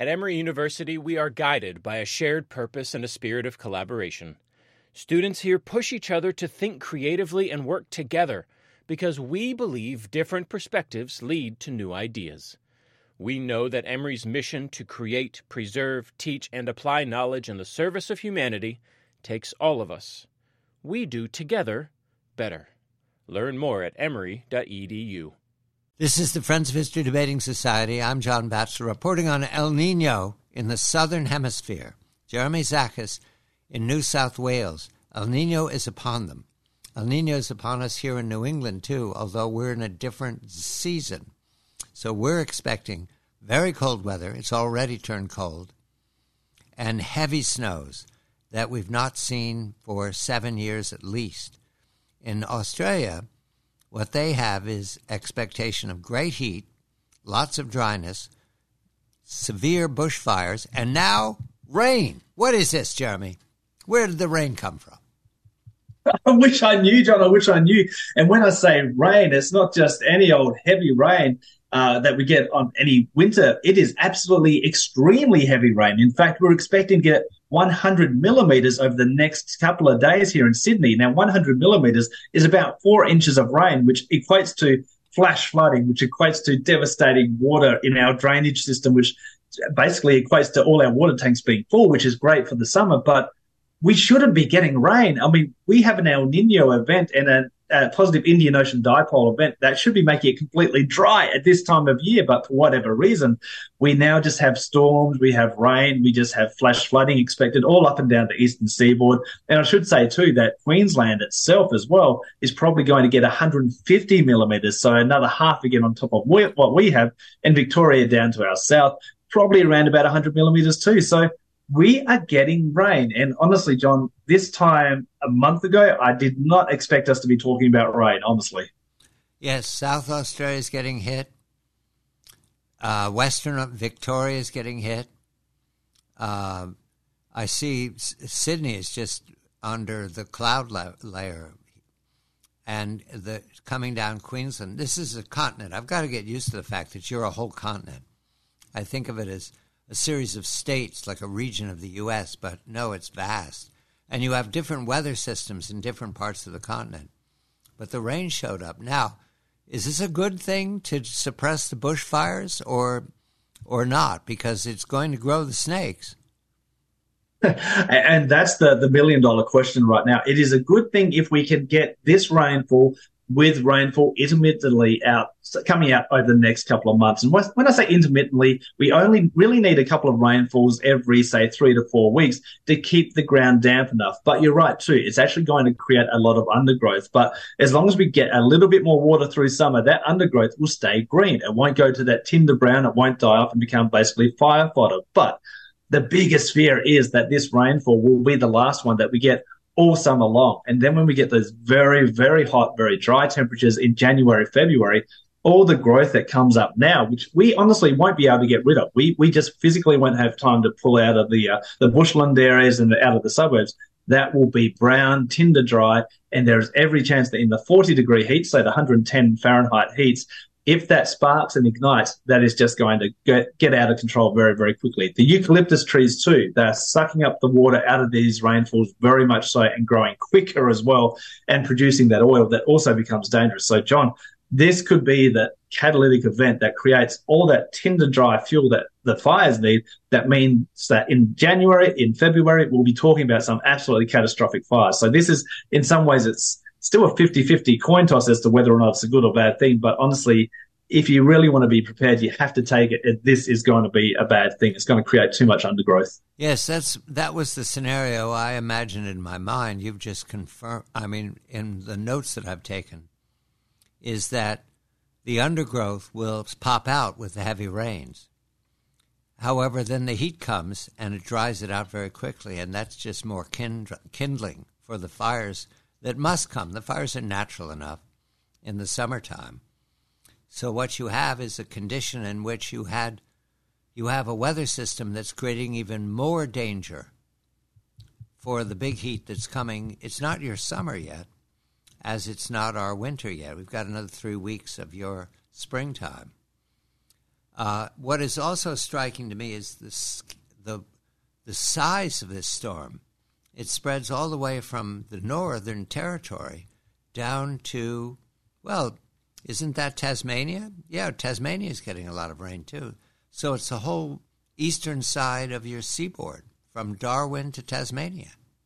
At Emory University, we are guided by a shared purpose and a spirit of collaboration. Students here push each other to think creatively and work together because we believe different perspectives lead to new ideas. We know that Emory's mission to create, preserve, teach, and apply knowledge in the service of humanity takes all of us. We do together better. Learn more at emory.edu. This is the Friends of History Debating Society. I'm John Batchelor, reporting on El Nino in the Southern Hemisphere. Jeremy Zachas in New South Wales. El Nino is upon them. El Nino is upon us here in New England, too, although we're in a different season. So we're expecting very cold weather. It's already turned cold. And heavy snows that we've not seen for 7 years at least. In Australia, what they have is expectation of great heat, lots of dryness, severe bushfires, and now rain. What is this, Jeremy? Where did the rain come from? I wish I knew, John. I wish I knew. And when I say rain, it's not just any old heavy rain that we get on any winter. It is absolutely extremely heavy rain. In fact, we're expecting to get 100 millimeters over the next couple of days here in Sydney. Now, 100 millimeters is about 4 inches of rain, which equates to flash flooding, which equates to devastating water in our drainage system, which basically equates to all our water tanks being full, which is great for the summer. But we shouldn't be getting rain. I mean, we have an El Nino event and a positive Indian Ocean dipole event that should be making it completely dry at this time of year. But for whatever reason, we now just have storms, we have rain, we just have flash flooding expected all up and down the eastern seaboard. And I should say, too, that Queensland itself as well is probably going to get 150 millimetres, so another half again on top of what we have, and Victoria down to our south, probably around about 100 millimetres too. So we are getting rain. And honestly, John, this time a month ago, I did not expect us to be talking about rain, honestly. Yes, South Australia is getting hit. Western Victoria is getting hit. I see Sydney is just under the cloud layer. And coming down Queensland. This is a continent. I've got to get used to the fact that you're a whole continent. I think of it as a series of states, like a region of the U.S., but no, it's vast. And you have different weather systems in different parts of the continent. But the rain showed up. Now, is this a good thing to suppress the bushfires or not? Because it's going to grow the snakes. And that's the million-dollar question right now. It is a good thing if we can get this rainfall with rainfall intermittently coming out over the next couple of months. And when I say intermittently, we only really need a couple of rainfalls every, say, 3 to 4 weeks to keep the ground damp enough. But you're right, too. It's actually going to create a lot of undergrowth. But as long as we get a little bit more water through summer, that undergrowth will stay green. It won't go to that tinder brown. It won't die off and become basically fire fodder. But the biggest fear is that this rainfall will be the last one that we get all summer long. And then when we get those very, very hot, very dry temperatures in January, February, all the growth that comes up now, which we honestly won't be able to get rid of. We just physically won't have time to pull out of the bushland areas and out of the suburbs. That will be brown, tinder dry, and there's every chance that in the 40-degree heat, so the 110 Fahrenheit heats, if that sparks and ignites, that is just going to get out of control very, very quickly. The eucalyptus trees too, they're sucking up the water out of these rainfalls very much so and growing quicker as well and producing that oil that also becomes dangerous. So, John, this could be the catalytic event that creates all that tinder dry fuel that the fires need. That means that in January, in February, we'll be talking about some absolutely catastrophic fires. So this is, in some ways, it's still a 50-50 coin toss as to whether or not it's a good or bad thing. But honestly, if you really want to be prepared, you have to take it. This is going to be a bad thing. It's going to create too much undergrowth. Yes, that was the scenario I imagined in my mind. You've just confirmed, I mean, in the notes that I've taken, is that the undergrowth will pop out with the heavy rains. However, then the heat comes and it dries it out very quickly, and that's just more kindling for the fires that must come. The fires are natural enough in the summertime. So what you have is a condition in which you have a weather system that's creating even more danger for the big heat that's coming. It's not your summer yet, as it's not our winter yet. We've got another 3 weeks of your springtime. What is also striking to me is the size of this storm. It spreads all the way from the Northern Territory down to, well, isn't that Tasmania? Yeah, Tasmania is getting a lot of rain too. So it's the whole eastern side of your seaboard, from Darwin to Tasmania.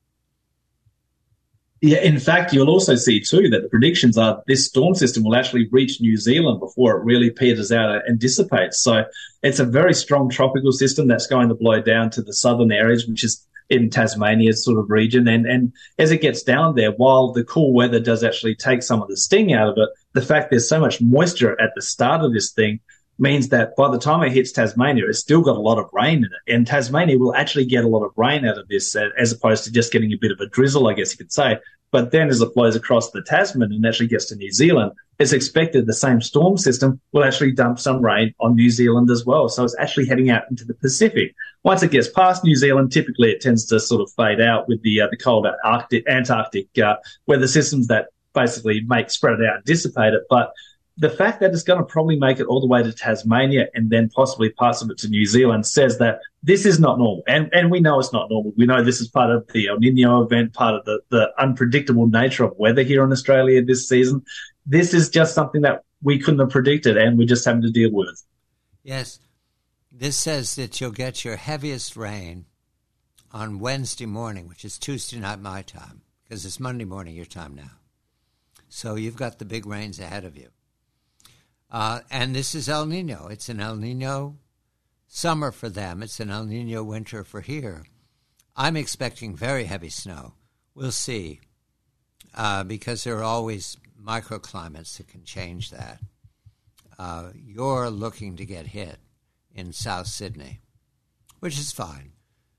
Yeah, in fact, you'll also see too that the predictions are this storm system will actually reach New Zealand before it really peters out and dissipates. So it's a very strong tropical system that's going to blow down to the southern areas, which is in Tasmania's sort of region. And as it gets down there, while the cool weather does actually take some of the sting out of it, the fact there's so much moisture at the start of this thing means that by the time it hits Tasmania, it's still got a lot of rain in it. And Tasmania will actually get a lot of rain out of this as opposed to just getting a bit of a drizzle, I guess you could say. But then as it flows across the Tasman and actually gets to New Zealand, it's expected the same storm system will actually dump some rain on New Zealand as well. So it's actually heading out into the Pacific. Once it gets past New Zealand, typically it tends to sort of fade out with the cold Antarctic weather systems that basically spread it out and dissipate it. But the fact that it's going to probably make it all the way to Tasmania and then possibly parts of it to New Zealand says that this is not normal. And we know it's not normal. We know this is part of the El Nino event, part of the unpredictable nature of weather here in Australia this season. This is just something that we couldn't have predicted and we're just having to deal with. Yes. This says that you'll get your heaviest rain on Wednesday morning, which is Tuesday night my time, because it's Monday morning your time now. So you've got the big rains ahead of you. And this is El Nino. It's an El Nino summer for them. It's an El Nino winter for here. I'm expecting very heavy snow. We'll see, because there are always microclimates that can change that. You're looking to get hit in South Sydney, which is fine.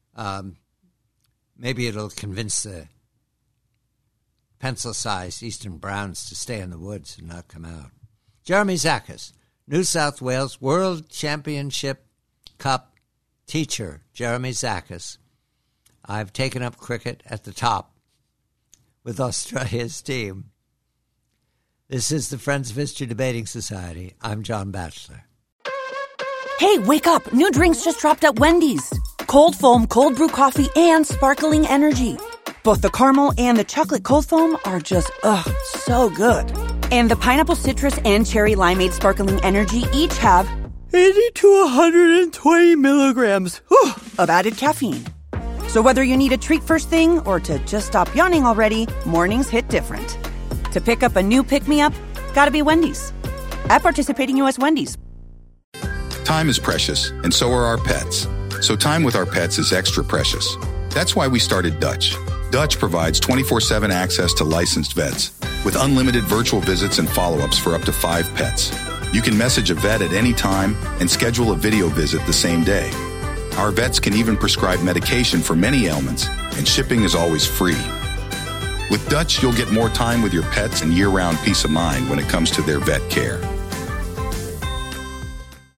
Maybe it'll convince the pencil-sized Eastern Browns to stay in the woods and not come out. Jeremy Zachas, New South Wales World Championship Cup teacher, Jeremy Zachas. I've taken up cricket at the top with Australia's team. This is the Friends of History Debating Society. I'm John Batchelor. Hey, wake up. New drinks just dropped at Wendy's. Cold foam, cold brew coffee, and sparkling energy. Both the caramel and the chocolate cold foam are just, so good. And the pineapple citrus and cherry limeade sparkling energy each have 80 to 120 milligrams of added caffeine. So whether you need a treat first thing or to just stop yawning already, mornings hit different. To pick up a new pick-me-up, gotta be Wendy's. At participating U.S. Wendy's. Time is precious, and so are our pets. So time with our pets is extra precious. That's why we started Dutch. Dutch provides 24/7 access to licensed vets with unlimited virtual visits and follow-ups for up to 5 pets. You can message a vet at any time and schedule a video visit the same day. Our vets can even prescribe medication for many ailments, and shipping is always free. With Dutch, you'll get more time with your pets and year-round peace of mind when it comes to their vet care.